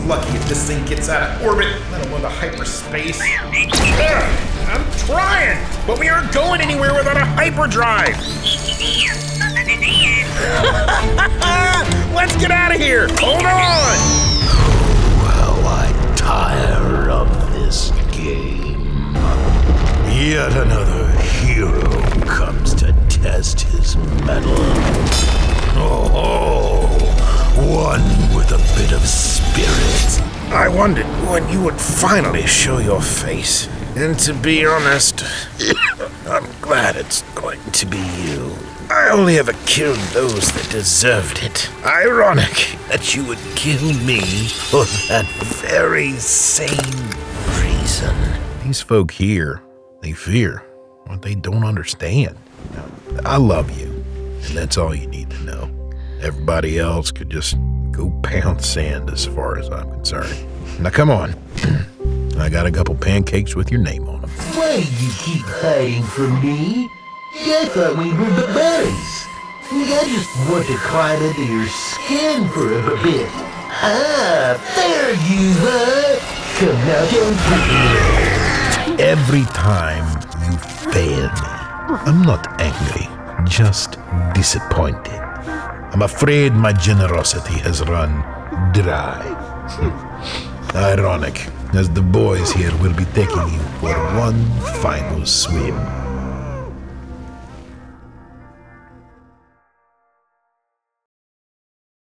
lucky if this thing gets out of orbit, let alone to hyperspace. I'm trying, but we aren't going anywhere without a hyperdrive. Let's get out of here. Hold on. Well, I tire of this game. Yet another hero comes to test his mettle. Oh, one with a bit of spirit. I wondered when you would finally show your face. And to be honest, I'm glad it's going to be you. I only ever killed those that deserved it. Ironic that you would kill me for that very same reason. These folk here, they fear what they don't understand. I love you, and that's all you need to know. Everybody else could just go pound sand as far as I'm concerned. Now come on. I got a couple pancakes with your name on them. Why do you keep hiding from me? I thought we were buddies. I just want to climb into your skin for a bit. Ah, there you are. Come now, don't get me. Every time you fail me, I'm not angry, just disappointed. I'm afraid my generosity has run dry. Ironic, as the boys here will be taking you for one final swim.